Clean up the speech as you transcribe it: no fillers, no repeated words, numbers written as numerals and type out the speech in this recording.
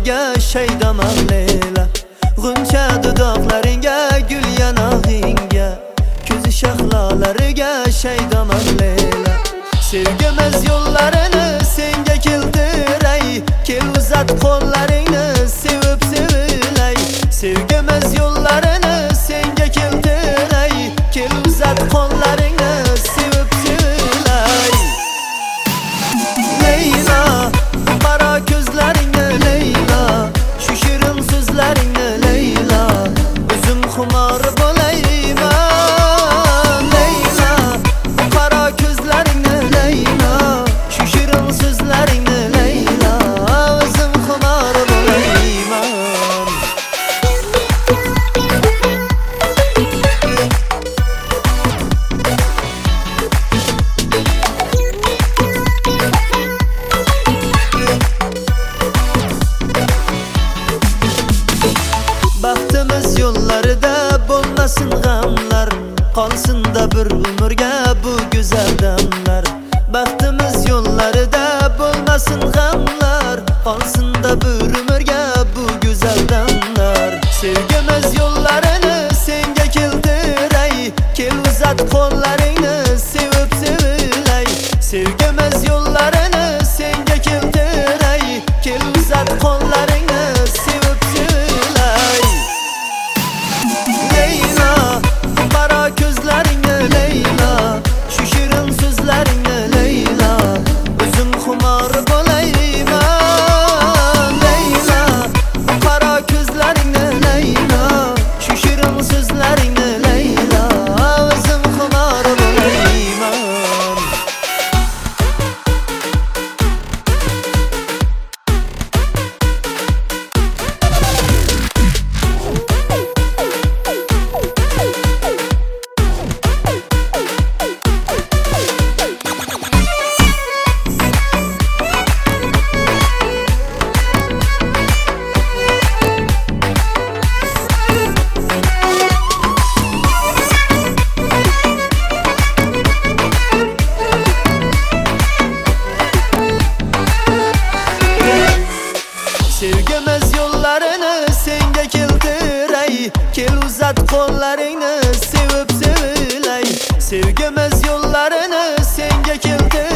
yo'llariga shaydaman Leyla. G'uncha dudoqlaringga, gul yanog'ingga, ko'zi shahlalariga shaydaman Leyla. Sevgimiz yo'llarini senga keltiray, kel uzat qo'llaringni sevib sevilay. Sevgimiz yo'llarini senga keltiray, kel uzat qo'llaringni sevib sevilay. Leyla, qara ko'zlaringni Leyla, shu shirin so'zlaringni Leyla, o'zim xumor bo'layman. Leyla, qara ko'zlaringni Leyla, shu shirin so'zlaringni Leyla, o'zim xumor bo'layman. Baxtimiz yo'llarida bo'lmasin g'amlar, qolsin-da bir umrga bu go'zal damlar. Baxtimiz yo'llarida bo'lmasin g'amlar, qolsin-da bir umrga bu go'zal damlar. Sevgimiz yo'llarini senga keltiray, kel uzat qo'llaringni sevib sevilay. Sevgimiz yo'llarini senga keltiray, kel uzat qo'llaringni sevib sevilay. Leyla, qara ko'zlaringni Leyla, shu shirin so'zlaringni Leyla, o'zim xumor bo'layman. Leyla, qara ko'zlaringni Leyla, shu shirin so'zlaringni Leyla, o'zim xumor bo'layman. Sevgimiz yo'llarini senga keltiray, kel uzat qo'llaringni sevib sevilay. Sevgimiz yo'llarini senga keltiray.